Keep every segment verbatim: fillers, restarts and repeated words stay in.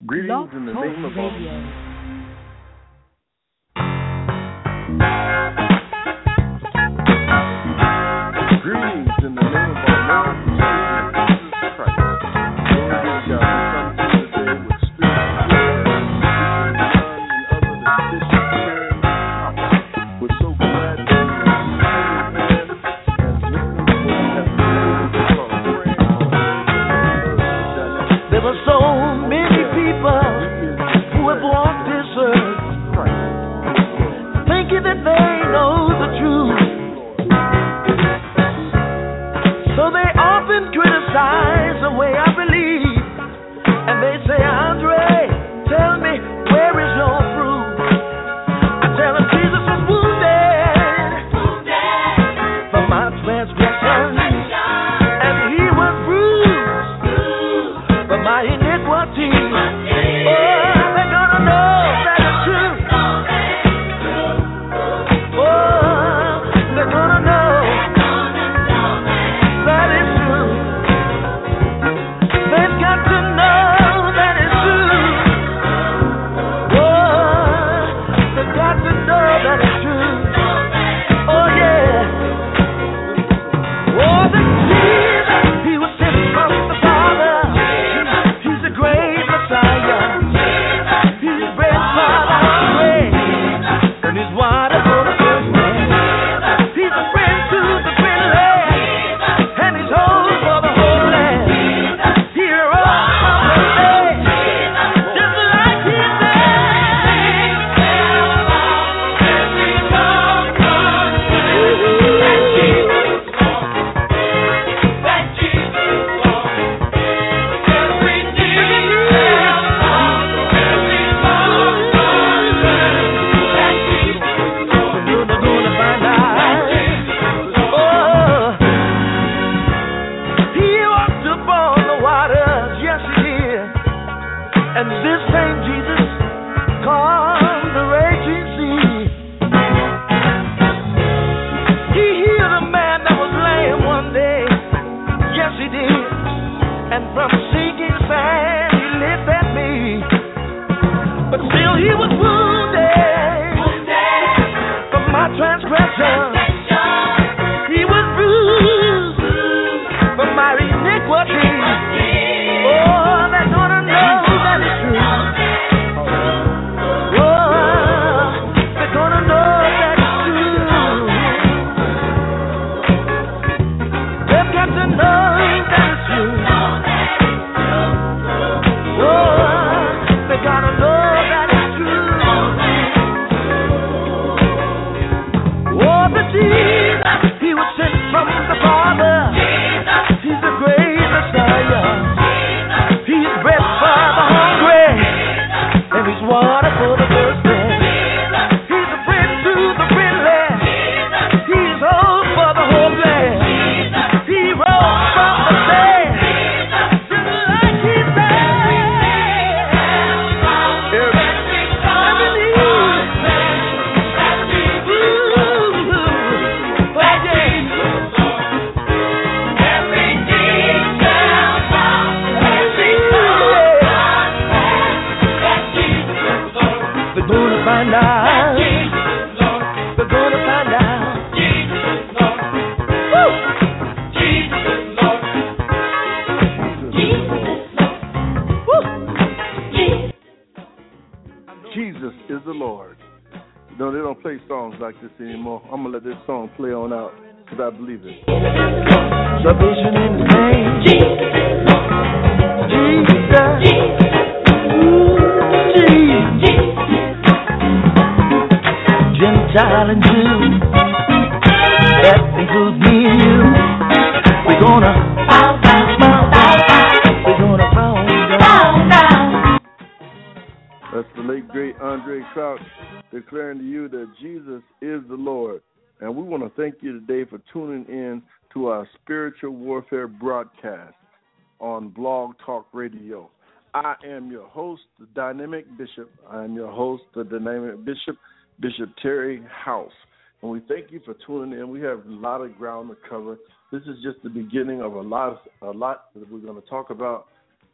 Greetings in the name of our Greetings in the name of our Lord and Savior Jesus Christ. Glory be to God. We come to you today with spiritual prayer, Bishop Young and other than Bishop Terry House. We're so glad to be here as listeners to what we have to say. We're praying for There were so many people who have walked this earth thinking that they know the truth. So they often criticize the way I believe. And they say, Andre, tell me, where is your proof? I tell them Jesus was wounded for my transgression, and he was bruised for my iniquity. Oh, they're gonna know that it's true. Oh, they're gonna know that it's true. They've got to know that it's true. Oh, they've got to know that it's true. Oh, yeah. Oh, the Jesus, he was sent from the Father. He's a great Messiah. He's bread for the hungry, and he's water for the thirsty. He's a friend to the friendless, and he's holy for the holy. Hero of the day, just like he You're gonna find out. Oh, he walked upon the waters, yes he did. And this same Jesus calmed the raging sea. He healed a man that was lame one day, yes he did. And from sinking sand he lifted me. But still he was wounded for my transgression. He was bruised for my iniquity. Oh, they're gonna know that it's true. Oh, they're gonna know that it's true. They've got to know that it's true. Oh, they gotta know that it's true. Oh, the Jesus, he was sent from the Father. He's a great Messiah. He's bread for the hungry, and he's water for the thirsty. He's a friend to the friendless. He's hope for the hopeless. He rose from the dead, just like he said. I believe. Ooh, oh yeah. They're gonna find out. They're gonna find out. Woo! Woo! Jesus is the Lord. You know, they don't play songs like this anymore. I'm going to let this song play on out because I believe it. Salvation in the name. Jesus. Ooh, Jesus. Gentile and Jew. That includes me and you. We're gonna bow down, bow down. We're gonna bow down. That's the late, great Andre Crouch declaring to you that Jesus is the Lord. And we want to thank you today for tuning in to our spiritual warfare broadcast on Blog Talk Radio. I am your host, the Dynamic Bishop. I am your host, the Dynamic Bishop, Bishop Terry House. And we thank you for tuning in. We have a lot of ground to cover. This is just the beginning of a lot, a lot that we're going to talk about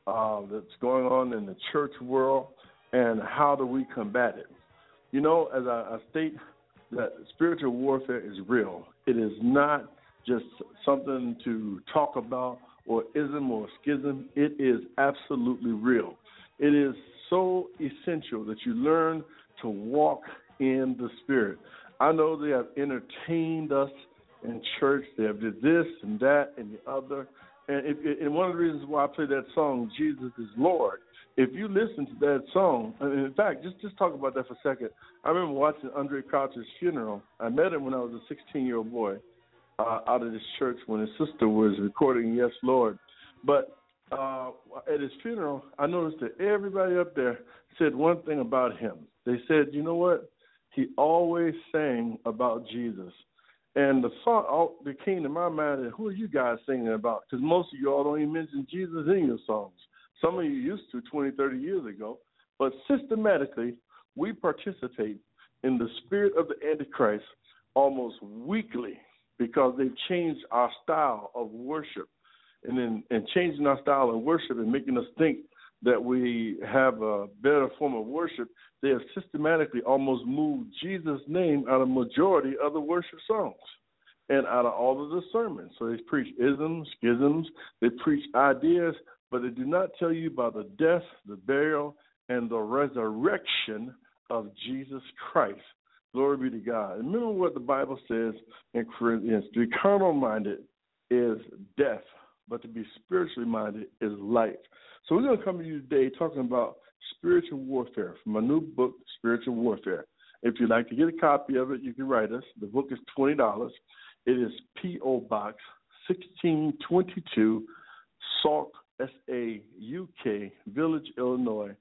uh, that's going on in the church world, and how do we combat it? You know, as I, I state, that spiritual warfare is real. It is not just something to talk about or ism or schism. It is absolutely real. It is so essential that you learn to walk in the Spirit. I know they have entertained us in church. They have did this and that and the other. And, if, and one of the reasons why I play that song, Jesus is Lord, if you listen to that song, and in fact, just, just talk about that for a second. I remember watching Andre Crouch's funeral. I met him when I was a sixteen-year-old boy uh, out of this church when his sister was recording Yes, Lord. But uh, at his funeral, I noticed that everybody up there said one thing about him. They said, you know what? He always sang about Jesus. And the thought that came to my mind is, who are you guys singing about? Because most of you all don't even mention Jesus in your songs. Some of you used to twenty, thirty years ago. But systematically, we participate in the spirit of the Antichrist almost weekly because they've changed our style of worship. And then and changing our style of worship and making us think that we have a better form of worship, they have systematically almost moved Jesus' name out of majority of the worship songs and out of all of the sermons. So they preach isms, schisms, they preach ideas, but they do not tell you about the death, the burial, and the resurrection of Jesus Christ. Glory be to God. And remember what the Bible says in Corinthians, to be carnal-minded is death, but to be spiritually minded is life. So we're going to come to you today talking about spiritual warfare from my new book, Spiritual Warfare. If you'd like to get a copy of it, you can write us. The book is twenty dollars. It is P O. Box sixteen twenty-two, Sauk, S A U K, Village, Illinois,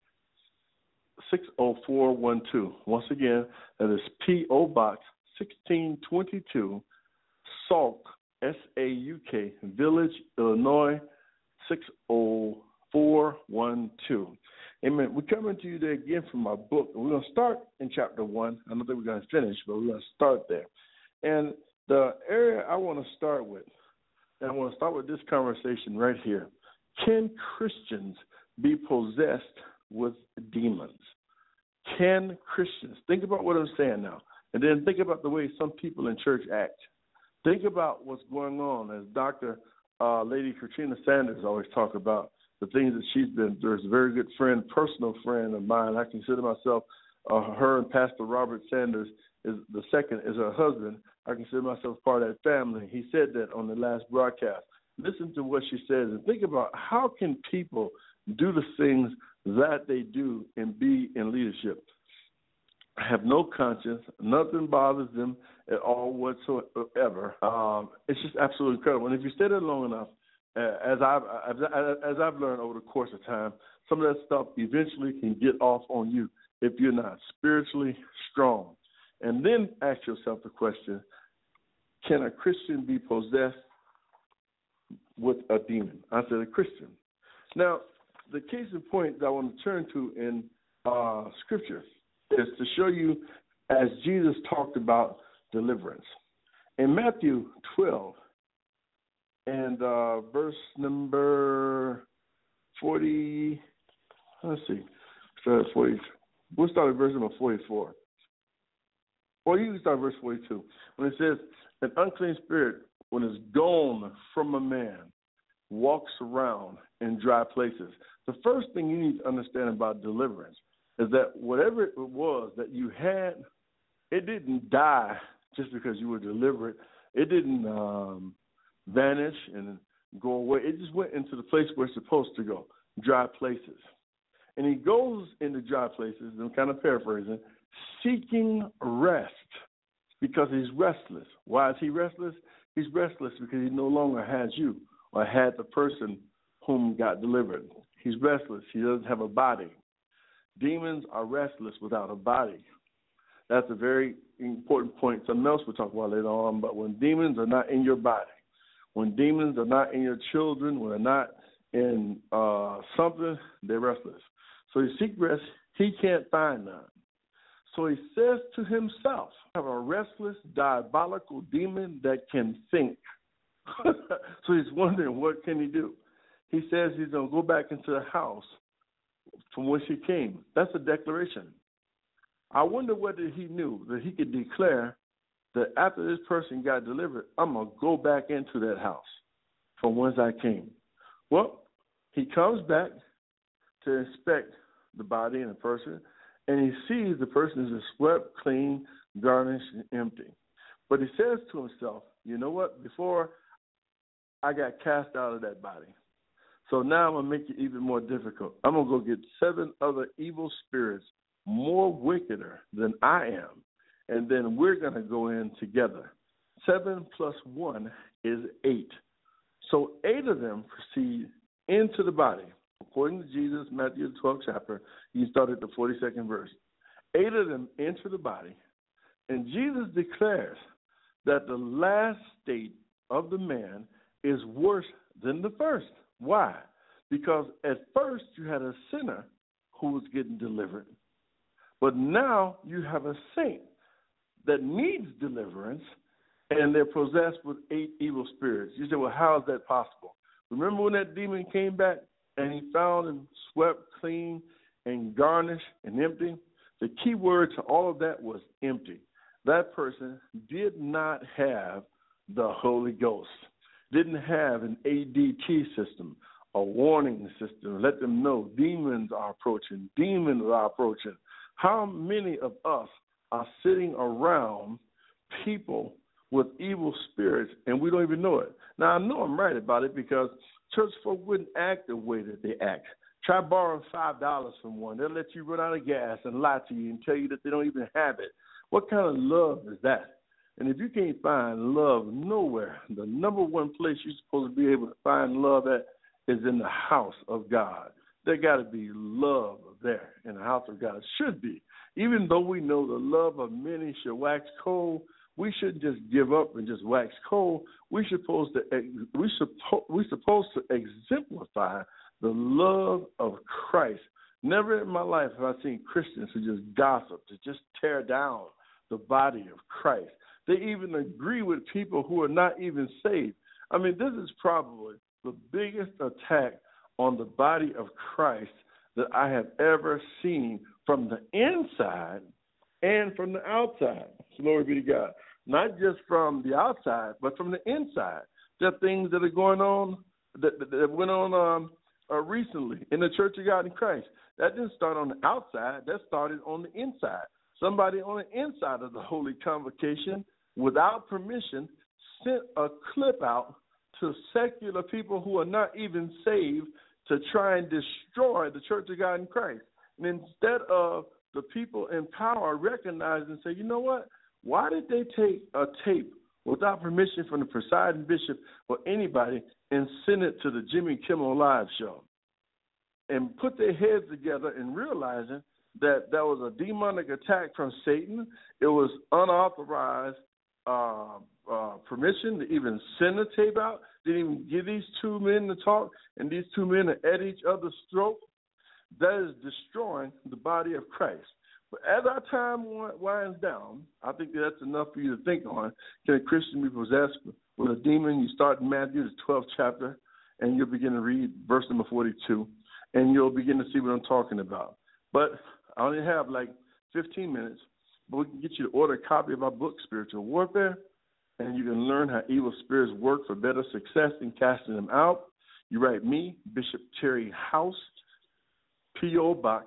six oh four one two. Once again, that is P O. Box sixteen twenty-two, Sauk, S A U K, Village, Illinois, six oh four one two. Amen. We're coming to you today again from my book. We're going to start in chapter one. I don't think we're going to finish, but we're going to start there. And the area I want to start with, and I want to start with this conversation right here. Can Christians be possessed with demons? Can Christians? Think about what I'm saying now, and then think about the way some people in church act. Think about what's going on, as Doctor Uh, Lady Katrina Sanders always talk about, the things that she's been through. Is a very good friend, personal friend of mine. I consider myself, uh, her and Pastor Robert Sanders is the second, is her husband. I consider myself part of that family. He said that on the last broadcast. Listen to what she says and think about how can people do the things that they do and be in leadership. Have no conscience, nothing bothers them at all whatsoever. Um, it's just absolutely incredible. And if you stay there long enough, uh, as I've as, as I've learned over the course of time, some of that stuff eventually can get off on you if you're not spiritually strong. And then ask yourself the question: can a Christian be possessed with a demon? I said a Christian. Now, the case in point that I want to turn to in uh, Scripture is to show you as Jesus talked about deliverance. In Matthew twelve and uh, verse number forty, let's see, start at forty, we'll start at verse number forty-four. Well, you can start at verse forty-two. When it says, an unclean spirit, when it's gone from a man, walks around in dry places. The first thing you need to understand about deliverance is that whatever it was that you had, it didn't die just because you were delivered. It didn't um, vanish and go away. It just went into the place where it's supposed to go, dry places. And he goes into dry places, I'm kind of paraphrasing, seeking rest because he's restless. Why is he restless? He's restless because he no longer has you or had the person whom got delivered. He's restless. He doesn't have a body. Demons are restless without a body. That's a very important point. Something else we'll talk about later on. But when demons are not in your body, when demons are not in your children, when they're not in uh, something, they're restless. So he seeks rest. He can't find none. So he says to himself, I have a restless, diabolical demon that can think. So he's wondering, what can he do? he says he's going to go back into the house from which he came. That's a declaration. I wonder whether he knew that he could declare that after this person got delivered, I'm going to go back into that house from whence I came. Well, he comes back to inspect the body and the person, and he sees the person is swept, clean, garnished, and empty. But he says to himself, you know what? Before I got cast out of that body, so now I'm going to make it even more difficult. I'm going to go get seven other evil spirits more wickeder than I am, and then we're going to go in together. Seven plus one is eight. So eight of them proceed into the body. According to Jesus, Matthew the twelfth chapter, he started the forty-second verse. Eight of them enter the body, and Jesus declares that the last state of the man is worse than the first. Why? Because at first you had a sinner who was getting delivered, but now you have a saint that needs deliverance, and they're possessed with eight evil spirits. You say, well, how is that possible? Remember when that demon came back and he found him swept, clean, and garnished and empty? The key word to all of that was empty. That person did not have the Holy Ghost, didn't have an A D T system, a warning system, let them know demons are approaching, demons are approaching. How many of us are sitting around people with evil spirits and we don't even know it? Now, I know I'm right about it because church folk wouldn't act the way that they act. Try borrowing five dollars from one. They'll let you run out of gas and lie to you and tell you that they don't even have it. What kind of love is that? And if you can't find love nowhere, the number one place you're supposed to be able to find love at is in the house of God. There got to be love there in the house of God. It should be. Even though we know the love of many shall wax cold, we shouldn't just give up and just wax cold. We supposed to we suppo- we supposed to exemplify the love of Christ. Never in my life have I seen Christians who just gossip, to just tear down the body of Christ. They even agree with people who are not even saved. I mean, this is probably the biggest attack on the body of Christ that I have ever seen from the inside and from the outside. Glory be to God. Not just from the outside, but from the inside. There are things that are going on that, that, that went on um, uh, recently in the Church of God in Christ. That didn't start on the outside. That started on the inside. Somebody on the inside of the Holy Convocation, without permission, sent a clip out to secular people who are not even saved to try and destroy the Church of God in Christ. And instead of the people in power recognize and say, you know what? Why did they take a tape without permission from the presiding bishop or anybody and send it to the Jimmy Kimmel Live show? And put their heads together and realizing that that was a demonic attack from Satan. It was unauthorized uh, uh, permission to even send a tape out. Didn't even give these two men to talk, and these two men are at each other's throat. That is destroying the body of Christ. But as our time winds down, I think that's enough for you to think on. Can a Christian be possessed with a demon? You start in Matthew, the twelfth chapter, and you'll begin to read verse number forty-two, and you'll begin to see what I'm talking about. But I only have like fifteen minutes, but we can get you to order a copy of our book, Spiritual Warfare, and you can learn how evil spirits work for better success in casting them out. You write me, Bishop Terry House, P O. Box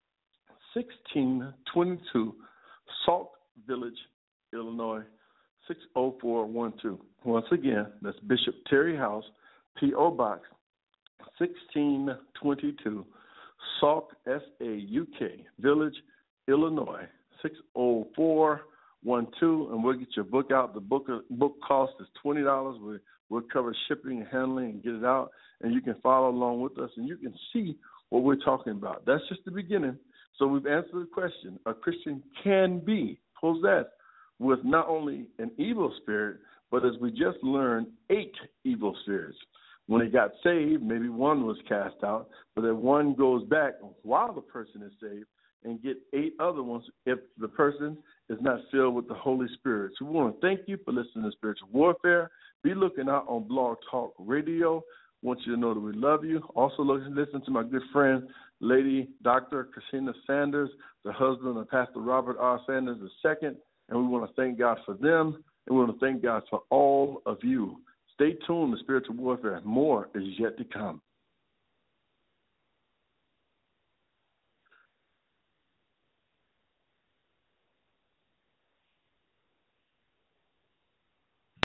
sixteen twenty-two, Sauk Village, Illinois, six oh four one two. Once again, that's Bishop Terry House, P O. Box sixteen twenty-two, Sauk, S A U K, Village, Illinois, six oh four one two, and we'll get your book out. The book book cost is twenty dollars. We, we'll cover shipping and handling and get it out, and you can follow along with us, and you can see what we're talking about. That's just the beginning. So we've answered the question. A Christian can be possessed with not only an evil spirit, but as we just learned, eight evil spirits. When they got saved, maybe one was cast out, but then one goes back while the person is saved and get eight other ones if the person is not filled with the Holy Spirit. So we want to thank you for listening to Spiritual Warfare. Be looking out on Blog Talk Radio. want you to know that we love you. Also, listen to my good friend, Lady Doctor Christina Sanders, the husband of Pastor Robert R. Sanders the second, and we want to thank God for them, and we want to thank God for all of you. Stay tuned to Spiritual Warfare. More is yet to come.